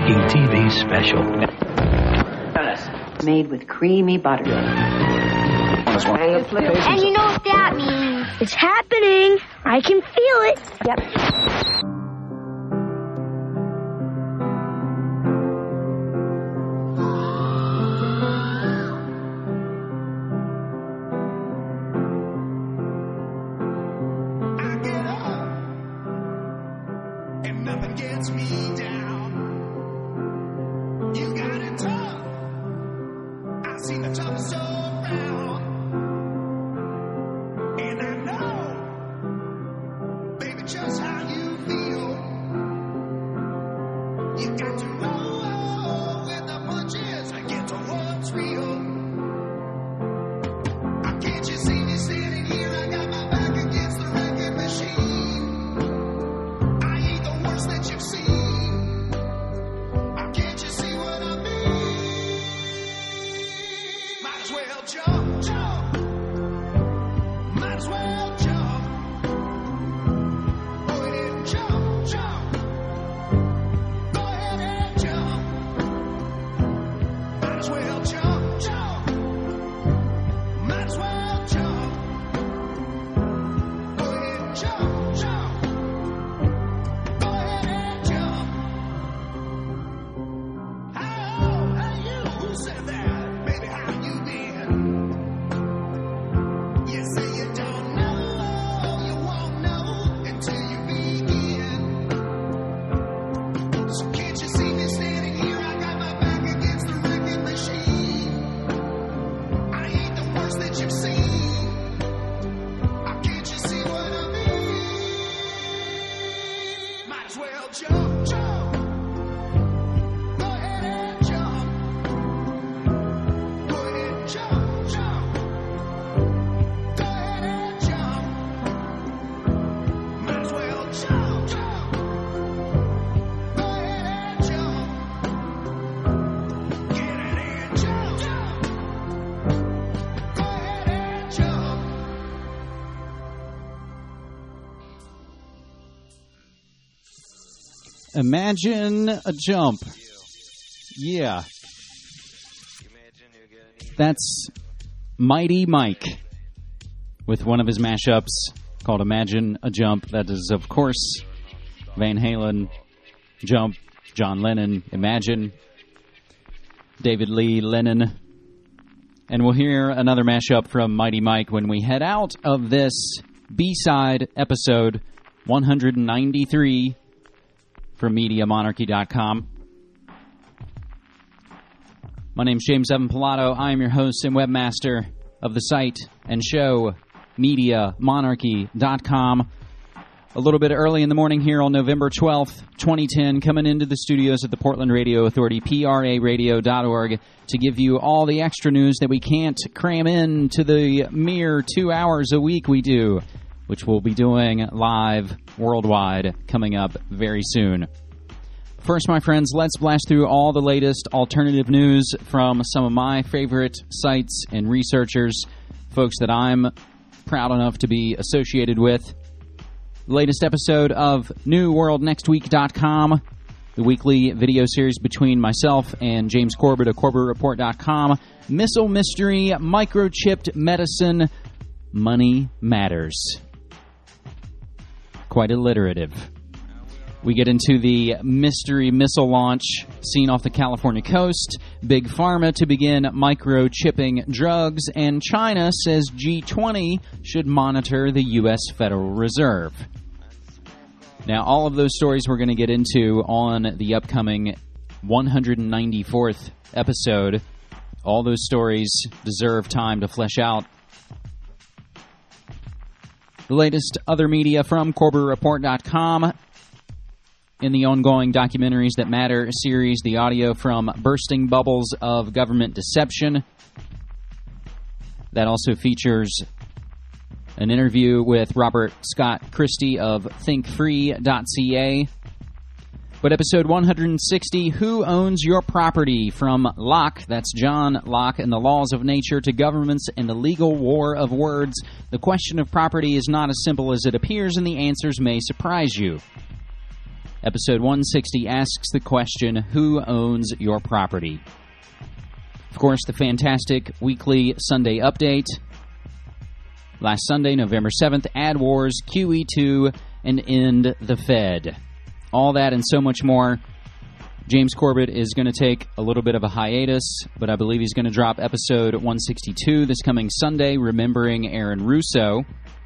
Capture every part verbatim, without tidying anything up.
Making T V special. Made with creamy butter. And you know what that means. It's happening. I can feel it. Yep. Imagine a Jump. Yeah. That's Mighty Mike with one of his mashups called Imagine a Jump. That is, of course, Van Halen, Jump, John Lennon, Imagine, David Lee, Lennon. And we'll hear another mashup from Mighty Mike when we head out of this B-side episode one ninety-three from Media Monarchy dot com. My name's James Evan Pilato. I am your host and webmaster of the site and show, Media Monarchy dot com. A little bit early in the morning here on November twelfth, twenty ten, coming into the studios at the Portland Radio Authority, P R A radio dot org, to give you all the extra news that we can't cram into the mere two hours a week we do, which we'll be doing live worldwide coming up very soon. First, my friends, let's blast through all the latest alternative news from some of my favorite sites and researchers, folks that I'm proud enough to be associated with. The latest episode of New World Next Week dot com, the weekly video series between myself and James Corbett of Corbett Report dot com. Missile Mystery, Microchipped Medicine, Money Matters. Quite alliterative. We get into the mystery missile launch seen off the California coast, Big Pharma to begin microchipping drugs, and China says G twenty should monitor the U S Federal Reserve. Now, all of those stories we're going to get into on the upcoming one hundred ninety-fourth episode. All those stories deserve time to flesh out. The latest other media from Corbett Report dot com. In the ongoing Documentaries That Matter series, the audio from Bursting Bubbles of Government Deception. That also features an interview with Robert Scott Christie of think free dot c a. But episode one hundred sixty, Who Owns Your Property? From Locke, that's John Locke, and the Laws of Nature to Governments and the Legal War of Words. The question of property is not as simple as it appears, and the answers may surprise you. Episode one sixty asks the question, who owns your property? Of course, the fantastic weekly Sunday update. Last Sunday, November seventh, Ad Wars, Q E two, and End the Fed. All that and so much more. James Corbett is going to take a little bit of a hiatus, but I believe he's going to drop episode one sixty-two this coming Sunday, remembering Aaron Russo.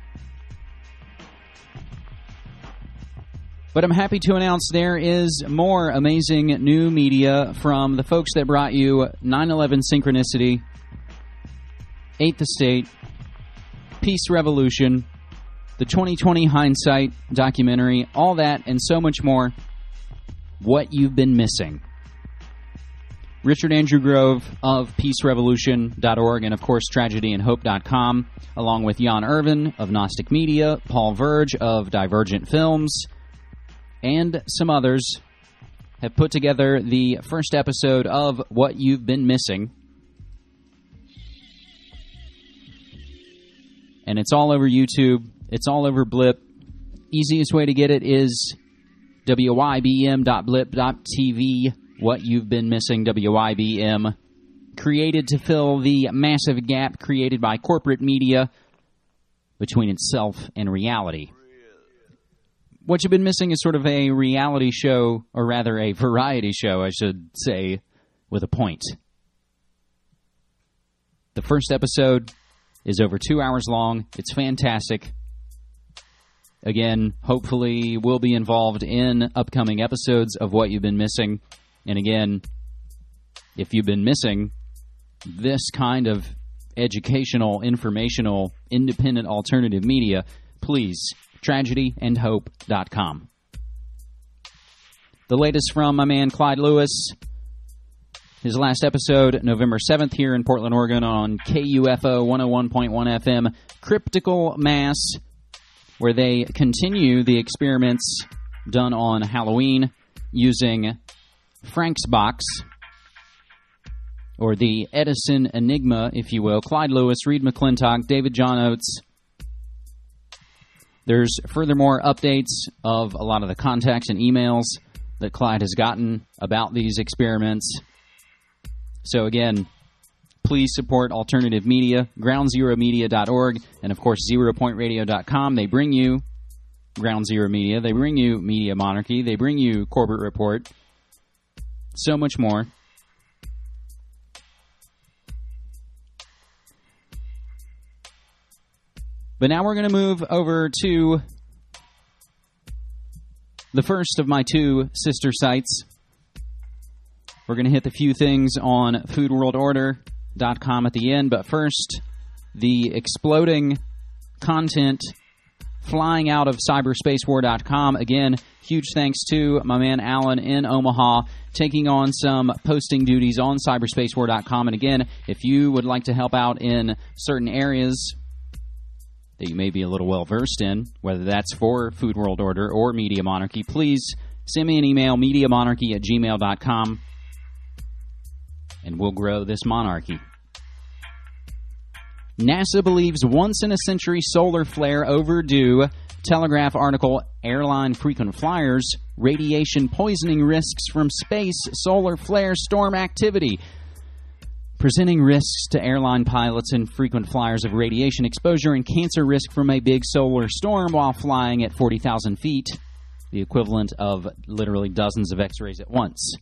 But I'm happy to announce there is more amazing new media from the folks that brought you nine eleven Synchronicity, Eighth Estate, Peace Revolution, the twenty twenty Hindsight documentary, all that and so much more. What you've been missing. Richard Andrew Grove of peace revolution dot org and, of course, tragedy and hope dot com, along with Jan Irvin of Gnostic Media, Paul Verge of Divergent Films, and some others, have put together the first episode of What You've Been Missing. And it's all over YouTube. It's all over Blip. Easiest way to get it is W Y B M dot blip dot T V. What You've Been Missing, W Y B M. Created to fill the massive gap created by corporate media between itself and reality. What You've Been Missing is sort of a reality show, or rather a variety show, I should say, with a point. The first episode is over two hours long. It's fantastic. Again, hopefully we'll be involved in upcoming episodes of What You've Been Missing. And again, if you've been missing this kind of educational, informational, independent alternative media, please, tragedy and hope dot com. The latest from my man Clyde Lewis. His last episode, November seventh, here in Portland, Oregon, on K U F O one oh one point one F M, Cryptical Mass, where they continue the experiments done on Halloween using Frank's Box, or the Edison Enigma, if you will. Clyde Lewis, Reed McClintock, David John Oates. There's furthermore updates of a lot of the contacts and emails that Clyde has gotten about these experiments. So again, please support alternative media, ground zero media dot org, and of course zero point radio dot com. They bring you Ground Zero Media, they bring you Media Monarchy, they bring you Corbett Report, so much more. But now we're going to move over to the first of my two sister sites. We're going to hit the few things on food world order dot com at the end, but first, the exploding content flying out of cyberspace war dot com. Again, huge thanks to my man Alan in Omaha, taking on some posting duties on cyberspace war dot com. And again, if you would like to help out in certain areas that you may be a little well-versed in, whether that's for Food World Order or Media Monarchy, please send me an email, media monarchy at gmail dot com, and we'll grow this monarchy. NASA believes once-in-a-century solar flare overdue. Telegraph article, airline frequent flyers, radiation poisoning risks from space, solar flare storm activity. Presenting risks to airline pilots and frequent flyers of radiation exposure and cancer risk from a big solar storm while flying at forty thousand feet, the equivalent of literally dozens of x-rays at once.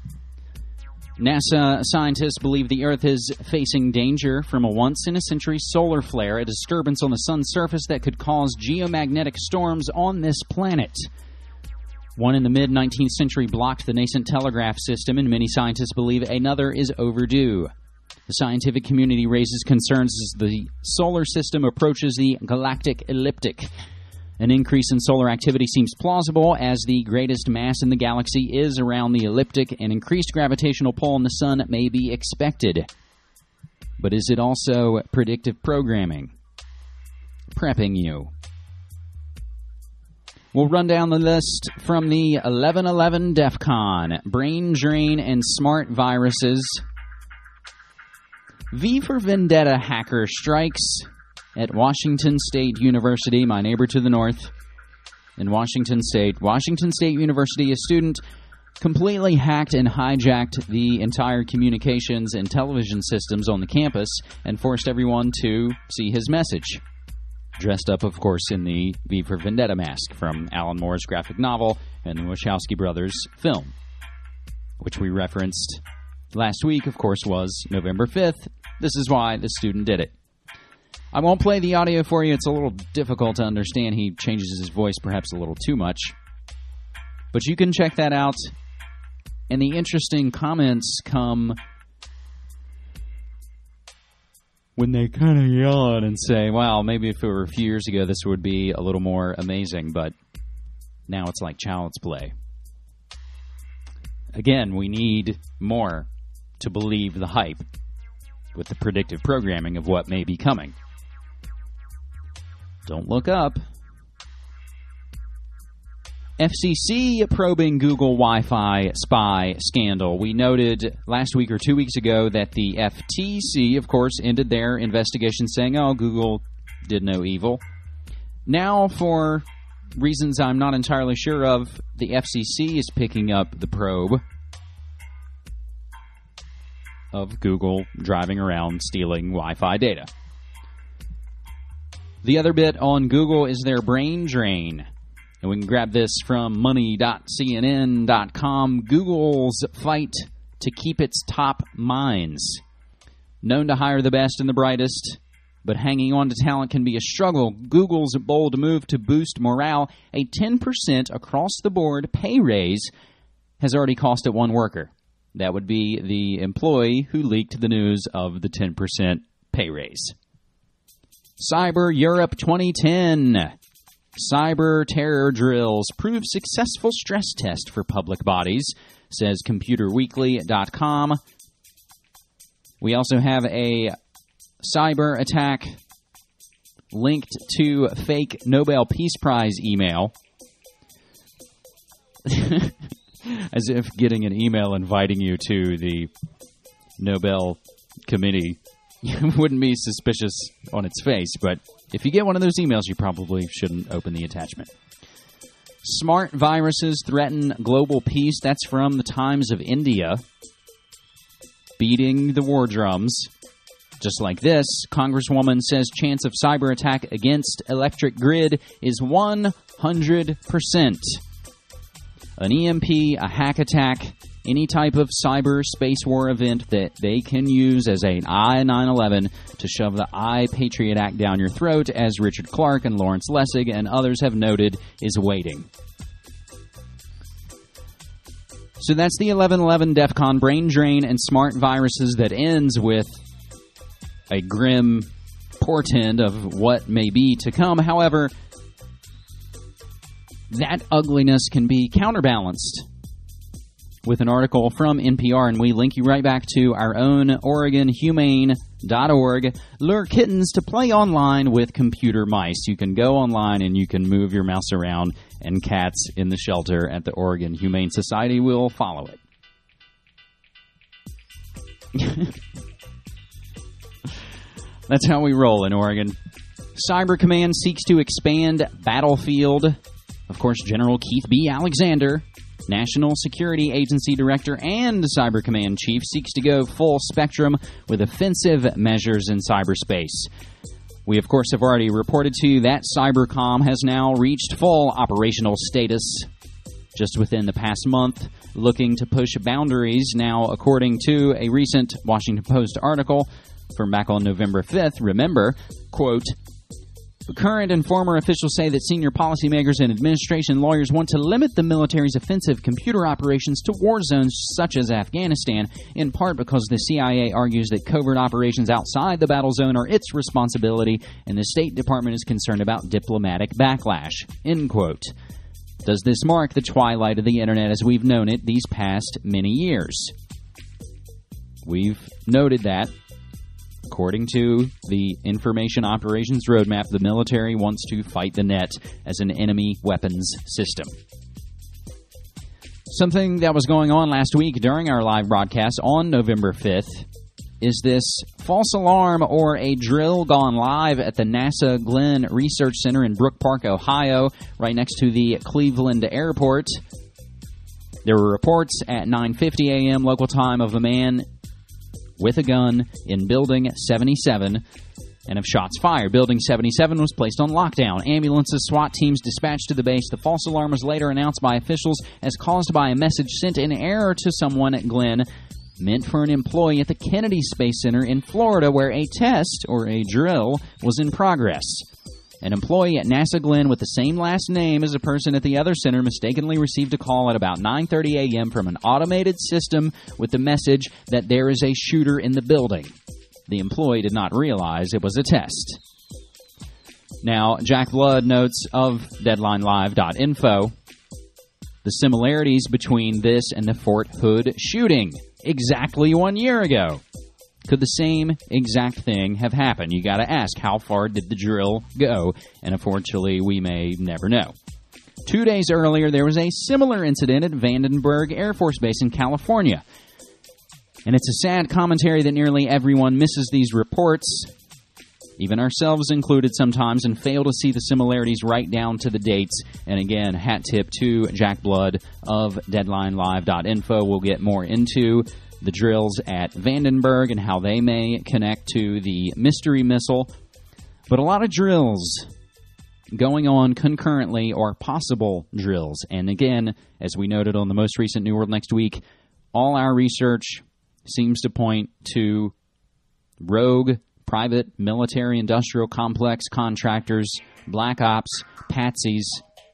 NASA scientists believe the Earth is facing danger from a once-in-a-century solar flare, a disturbance on the sun's surface that could cause geomagnetic storms on this planet. One in the mid-nineteenth century blocked the nascent telegraph system, and many scientists believe another is overdue. The scientific community raises concerns as the solar system approaches the galactic ecliptic. An increase in solar activity seems plausible, as the greatest mass in the galaxy is around the ecliptic, and increased gravitational pull on the sun may be expected. But is it also predictive programming? Prepping you. We'll run down the list from the eleven eleven DEF CON. Brain drain and smart viruses. V for Vendetta hacker strikes at Washington State University, my neighbor to the north. in Washington State. Washington State University, a student completely hacked and hijacked the entire communications and television systems on the campus and forced everyone to see his message. Dressed up, of course, in the V for Vendetta mask from Alan Moore's graphic novel and the Wachowski brothers film, which we referenced last week, of course, was November fifth. This is why the student did it. I won't play the audio for you. It's a little difficult to understand. He changes his voice perhaps a little too much. But you can check that out. And the interesting comments come when they kind of yawn and say, wow, maybe if it were a few years ago, this would be a little more amazing. But now it's like child's play. Again, we need more to believe the hype with the predictive programming of what may be coming. Don't look up. F C C probing Google Wi-Fi spy scandal. We noted last week or two weeks ago that the F T C, of course, ended their investigation saying, oh, Google did no evil. Now, for reasons I'm not entirely sure of, the F C C is picking up the probe of Google driving around stealing Wi-Fi data. The other bit on Google is their brain drain. And we can grab this from money dot C N N dot com. Google's fight to keep its top minds. Known to hire the best and the brightest, but hanging on to talent can be a struggle. Google's bold move to boost morale, a ten percent across-the-board pay raise, has already cost it one worker. That would be the employee who leaked the news of the ten percent pay raise. Cyber Europe twenty ten. Cyber terror drills prove successful stress test for public bodies, says computer weekly dot com. We also have a cyber attack linked to fake Nobel Peace Prize email. As if getting an email inviting you to the Nobel Committee wouldn't be suspicious on its face, but if you get one of those emails, you probably shouldn't open the attachment. Smart viruses threaten global peace. That's from the Times of India. Beating the war drums. Just like this, Congresswoman says chance of cyber attack against electric grid is one hundred percent. An E M P, a hack attack, any type of cyber space war event that they can use as an I nine eleven to shove the I Patriot Act down your throat, as Richard Clark and Lawrence Lessig and others have noted, is waiting. So that's the eleven eleven DEF CON brain drain and smart viruses that ends with a grim portend of what may be to come. However, that ugliness can be counterbalanced with an article from N P R, and we link you right back to our own Oregon Humane dot org. Lure kittens to play online with computer mice. You can go online and you can move your mouse around, and cats in the shelter at the Oregon Humane Society will follow it. That's how we roll in Oregon. Cyber Command seeks to expand Battlefield. Of course, General Keith B. Alexander, National Security Agency Director and Cyber Command Chief, seeks to go full spectrum with offensive measures in cyberspace. We, of course, have already reported to you that Cybercom has now reached full operational status just within the past month, looking to push boundaries. Now, according to a recent Washington Post article from back on November fifth, remember, quote, current and former officials say that senior policymakers and administration lawyers want to limit the military's offensive computer operations to war zones such as Afghanistan, in part because the C I A argues that covert operations outside the battle zone are its responsibility, and the State Department is concerned about diplomatic backlash, end quote. Does this mark the twilight of the Internet as we've known it these past many years? We've noted that. According to the Information Operations Roadmap, the military wants to fight the net as an enemy weapons system. Something that was going on last week during our live broadcast on November fifth Is this false alarm or a drill gone live at the NASA Glenn Research Center in Brook Park, Ohio, right next to the Cleveland Airport? There were reports at nine fifty a.m. local time of a man with a gun in Building seventy-seven and of shots fired. Building seventy-seven was placed on lockdown. Ambulances, SWAT teams dispatched to the base. The false alarm was later announced by officials as caused by a message sent in error to someone at Glenn, meant for an employee at the Kennedy Space Center in Florida, where a test, or a drill, was in progress. An employee at NASA Glenn with the same last name as a person at the other center mistakenly received a call at about nine thirty a.m. from an automated system with the message that there is a shooter in the building. The employee did not realize it was a test. Now, Jack Blood notes of Deadline Live dot info the similarities between this and the Fort Hood shooting exactly one year ago. Could the same exact thing have happened? You got to ask, how far did the drill go? And unfortunately, we may never know. Two days earlier, there was a similar incident at Vandenberg Air Force Base in California. And it's a sad commentary that nearly everyone misses these reports, even ourselves included sometimes, and fail to see the similarities right down to the dates. And again, hat tip to Jack Blood of Deadline Live dot info. We'll get more into the drills at Vandenberg and how they may connect to the mystery missile. But a lot of drills going on concurrently, or possible drills. And again, as we noted on the most recent New World Next Week, all our research seems to point to rogue private military industrial complex contractors, black ops, patsies.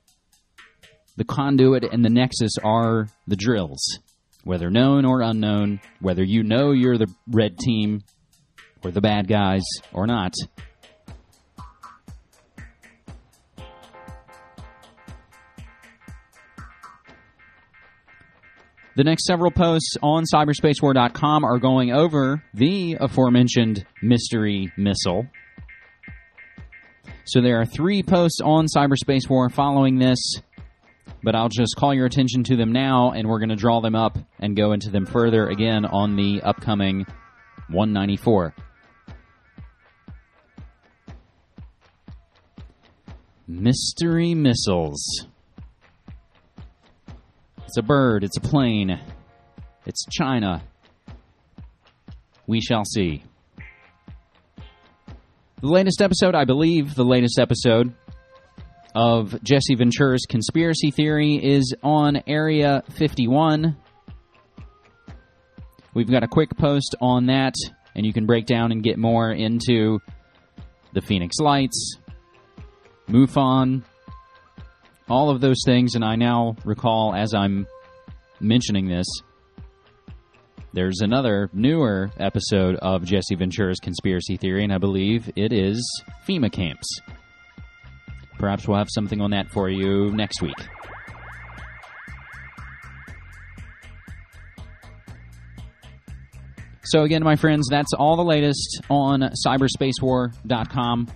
The conduit and the nexus are the drills. Whether known or unknown, whether you know you're the red team or the bad guys or not. The next several posts on cyberspace war dot com are going over the aforementioned mystery missile. So there are three posts on Cyberspace War following this, but I'll just call your attention to them now, and we're going to draw them up and go into them further again on the upcoming one ninety-four. Mystery missiles. It's a bird. It's a plane. It's China. We shall see. The latest episode, I believe the latest episode of Jesse Ventura's Conspiracy Theory is on Area fifty-one. We've got a quick post on that, and you can break down and get more into the Phoenix Lights, MUFON, all of those things. And I now recall, as I'm mentioning this, there's another newer episode of Jesse Ventura's Conspiracy Theory, and I believe it is FEMA camps. Perhaps we'll have something on that for you next week. So again, my friends, that's all the latest on cyberspace war dot com.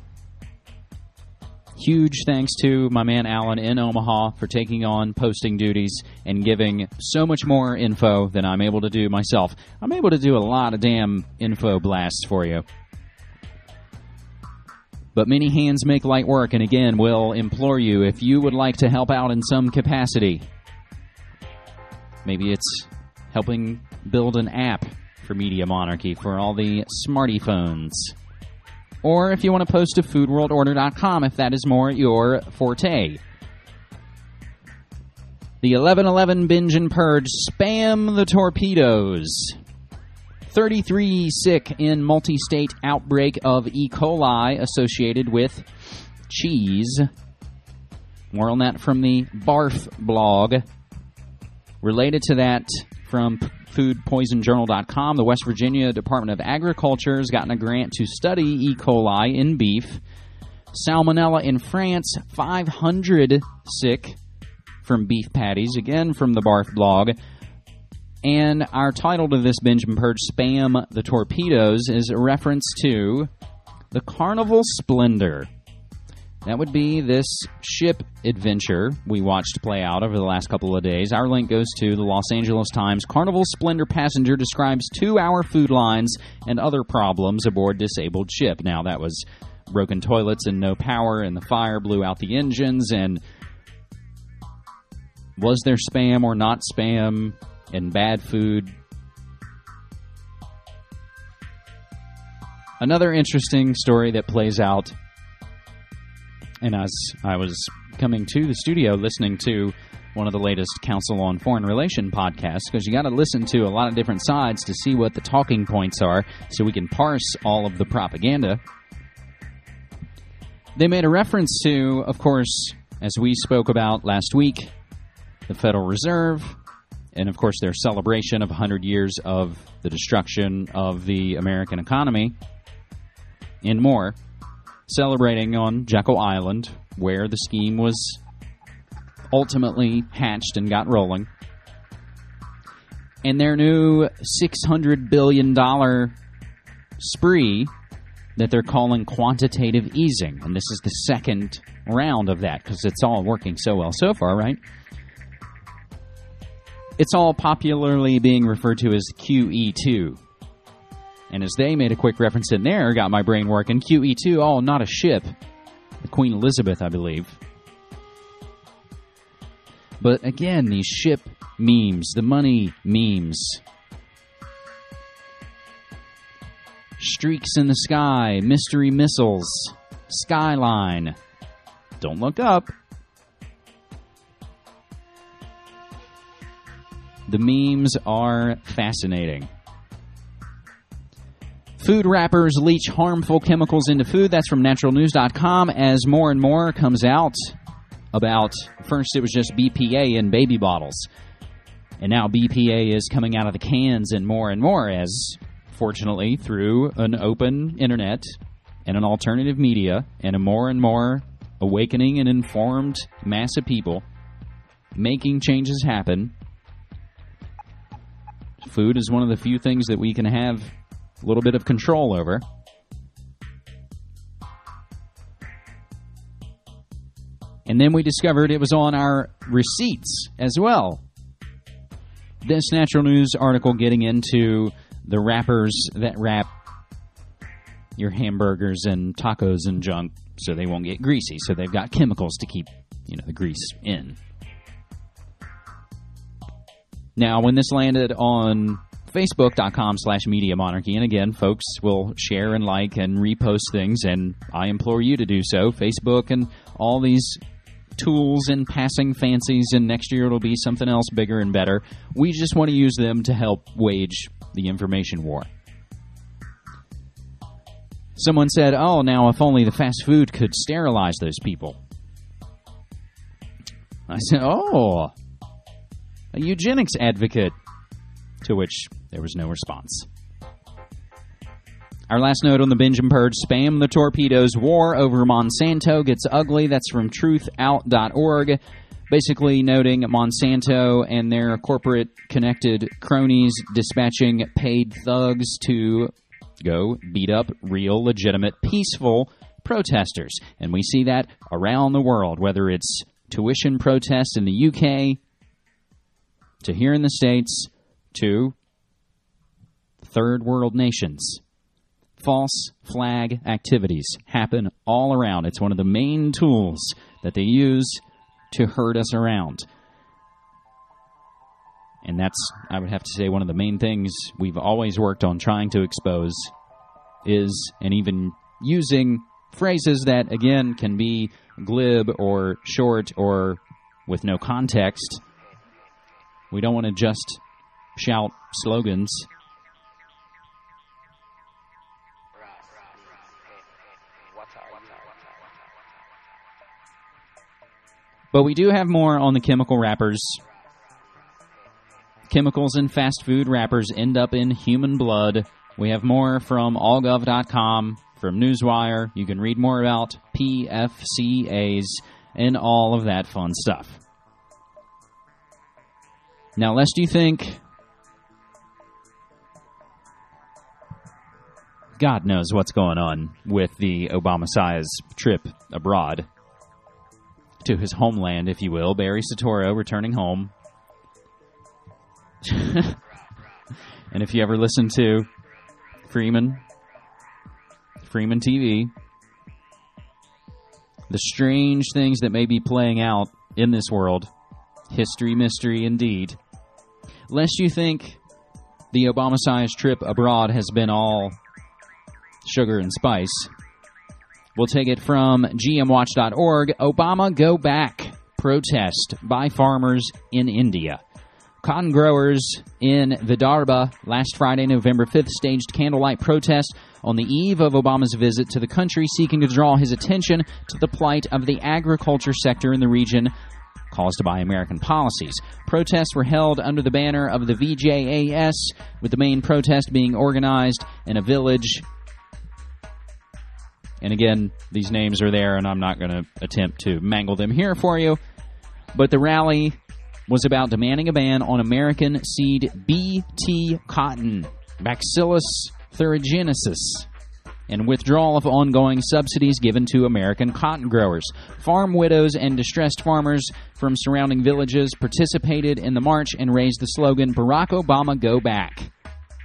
Huge thanks to my man Alan in Omaha for taking on posting duties and giving so much more info than I'm able to do myself. I'm able to do a lot of damn info blasts for you. But many hands make light work, and again, we'll implore you, if you would like to help out in some capacity, maybe it's helping build an app for Media Monarchy for all the smarty phones. Or if you want to post to food world order dot com, if that is more your forte. The eleven eleven binge and purge, spam the torpedoes. thirty-three sick in multi-state outbreak of E. coli associated with cheese. More on that from the Barf blog. Related to that, from food poison journal dot com, the West Virginia Department of Agriculture has gotten a grant to study E. coli in beef. Salmonella in France, five hundred sick from beef patties, again from the Barf blog. And our title to this binge and purge, Spam the Torpedoes, is a reference to the Carnival Splendor. That would be this ship adventure we watched play out over the last couple of days. Our link goes to the Los Angeles Times. Carnival Splendor passenger describes two-hour food lines and other problems aboard disabled ship. Now, that was broken toilets and no power, and the fire blew out the engines, and was there spam or not spam and bad food? Another interesting story that plays out. And as I was coming to the studio listening to one of the latest Council on Foreign Relations podcasts, because you got to listen to a lot of different sides to see what the talking points are so we can parse all of the propaganda. They made a reference to, of course, as we spoke about last week, the Federal Reserve, and of course their celebration of one hundred years of the destruction of the American economy, and more. Celebrating on Jekyll Island, where the scheme was ultimately hatched and got rolling. And their new six hundred billion dollars spree that they're calling quantitative easing. And this is the second round of that, because it's all working so well so far, right? It's all popularly being referred to as Q E two. And as they made a quick reference in there, got my brain working. Q E two, oh, not a ship. The Queen Elizabeth, I believe. But again, these ship memes, the money memes. Streaks in the sky, mystery missiles, skyline. Don't look up. The memes are fascinating. Food wrappers leach harmful chemicals into food. That's from natural news dot com. As more and more comes out about, first it was just B P A in baby bottles. And now B P A is coming out of the cans and more and more, as fortunately through an open internet and an alternative media and a more and more awakening and informed mass of people making changes happen. Food is one of the few things that we can have a little bit of control over. And then we discovered it was on our receipts as well. This Natural News article getting into the wrappers that wrap your hamburgers and tacos and junk so they won't get greasy. So they've got chemicals to keep, you know, the grease in. Now, when this landed on Facebook.com slash Media Monarchy. And again, folks will share and like and repost things, and I implore you to do so. Facebook and all these tools and passing fancies, and next year it'll be something else bigger and better. We just want to use them to help wage the information war. Someone said, oh, now if only the fast food could sterilize those people. I said, oh, a eugenics advocate. To which there was no response. Our last note on the binge and purge, spam the torpedoes. War over Monsanto gets ugly. That's from truth out dot org. Basically noting Monsanto and their corporate connected cronies dispatching paid thugs to go beat up real, legitimate, peaceful protesters. And we see that around the world, whether it's tuition protests in the U K, to here in the States, to third world nations. False flag activities happen all around. It's one of the main tools that they use to herd us around. And that's, I would have to say, one of the main things we've always worked on trying to expose is, and even using phrases that, again, can be glib or short or with no context. We don't want to just shout slogans. But we do have more on the chemical wrappers. Chemicals in fast food wrappers end up in human blood. We have more from all gov dot com, from Newswire. You can read more about P F C As and all of that fun stuff. Now, lest you think God knows what's going on with the Obama-Size trip abroad to his homeland, if you will. Barry Soetoro returning home. And if you ever listen to Freeman, Freeman T V, the strange things that may be playing out in this world, history, mystery indeed. Lest you think the Obama-Size trip abroad has been all sugar and spice, we'll take it from G M watch dot org. Obama Go Back protest by farmers in India. Cotton growers in Vidarbha last Friday, November fifth, staged candlelight protest on the eve of Obama's visit to the country, seeking to draw his attention to the plight of the agriculture sector in the region caused by American policies. Protests were held under the banner of the V J A S, with the main protest being organized in a village. And again, these names are there, and I'm not going to attempt to mangle them here for you. But the rally was about demanding a ban on American seed B T cotton, Bacillus thuringiensis, and withdrawal of ongoing subsidies given to American cotton growers. Farm widows and distressed farmers from surrounding villages participated in the march and raised the slogan, Barack Obama Go Back.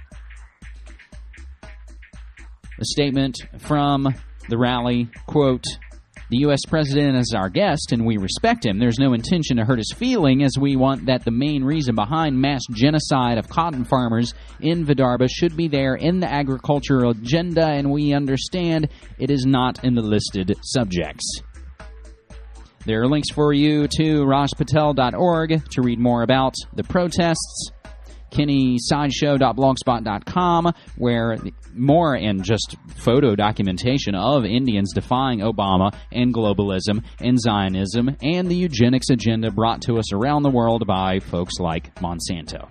A statement from the rally, quote, "The U S president is our guest, and we respect him. There's no intention to hurt his feeling, as we want that the main reason behind mass genocide of cotton farmers in Vidarbha should be there in the agricultural agenda, and we understand it is not in the listed subjects." There are links for you to raj patel dot org to read more about the protests, kenny sideshow dot blogspot dot com, where more and just photo documentation of Indians defying Obama and globalism and Zionism and the eugenics agenda brought to us around the world by folks like Monsanto.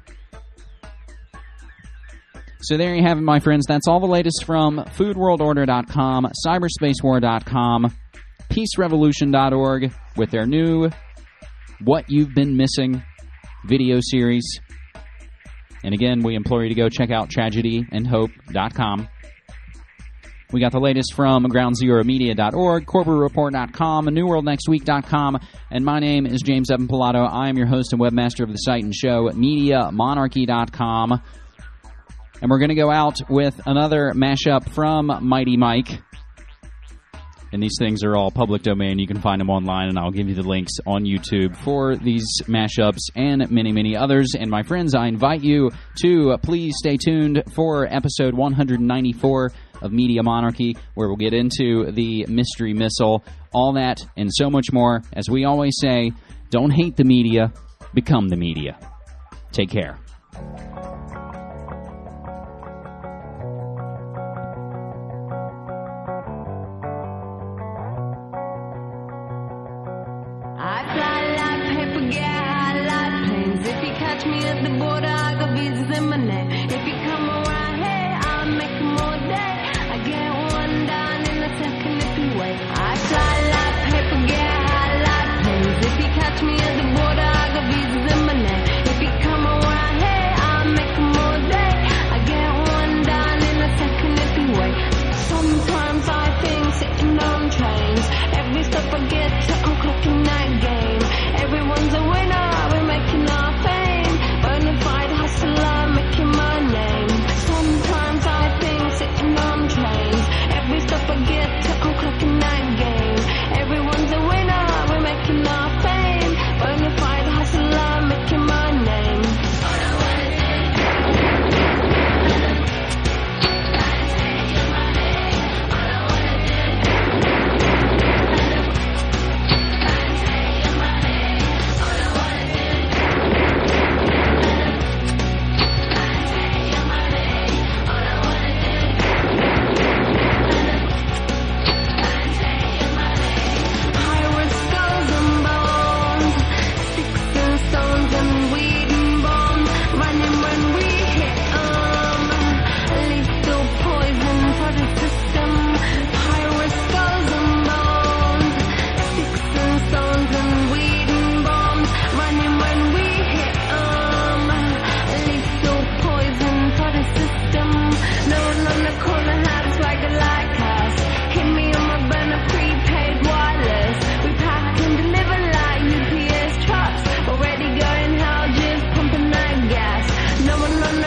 So there you have it, my friends. That's all the latest from food world order dot com, cyberspace war dot com, peace revolution dot org with their new What You've Been Missing video series. And again, we implore you to go check out tragedy and hope dot com. We got the latest from ground zero media dot org, corporate report dot com, new world next week dot com, and my name is James Evan Pilato. I am your host and webmaster of the site and show, media monarchy dot com. And we're going to go out with another mashup from Mighty Mike. And these things are all public domain. You can find them online, and I'll give you the links on YouTube for these mashups and many, many others. And my friends, I invite you to please stay tuned for episode one ninety-four of Media Monarchy, where we'll get into the mystery missile, all that and so much more. As we always say, don't hate the media, become the media. Take care. Me at the border, I got visas in my name. If you come around here, I'll make them all day. I get one down in a second if you wait. I fly like paper, get high like planes. If you catch me at the border, I got visas in my name. If you come around here, I'll make them all day. I get one down in a second if you wait. Sometimes I think sitting on trains. Every step I get to, I'm clocking that game. Everyone's a winner, we're making our fame. Bonafide hustler, making my name. Sometimes I think sitting on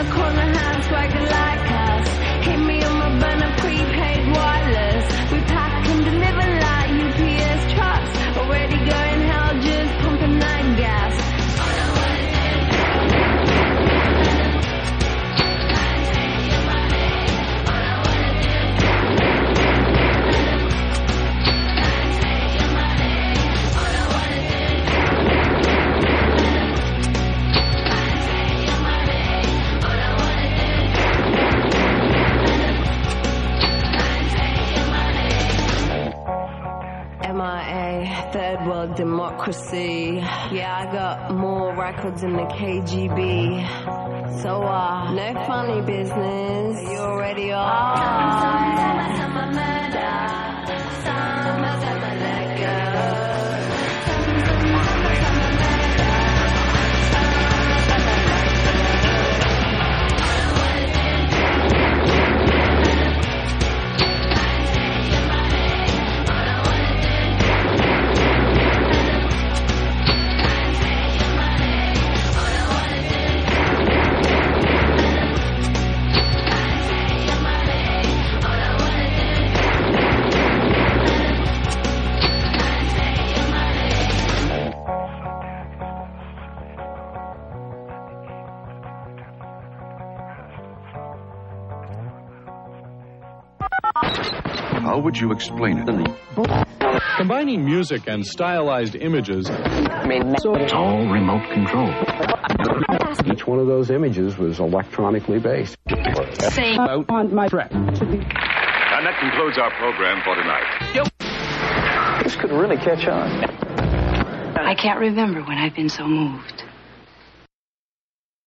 corner house, swagger like us. Hit me on my burner, prepaid wireless. We pack and deliver like U P S trucks. Already going hell, just pumping night gas. M I A, third world democracy. Yeah, I got more records than the K G B. So, uh, no funny business. You already are. Summer, summer, murder. Summer, summer, let go. Summer, summer, summer, murder. Summer, summer, let go. How would you explain it? Combining music and stylized images. It's all remote control. Each one of those images was electronically based. Say on my track. And that concludes our program for tonight. This could really catch on. I can't remember when I've been so moved.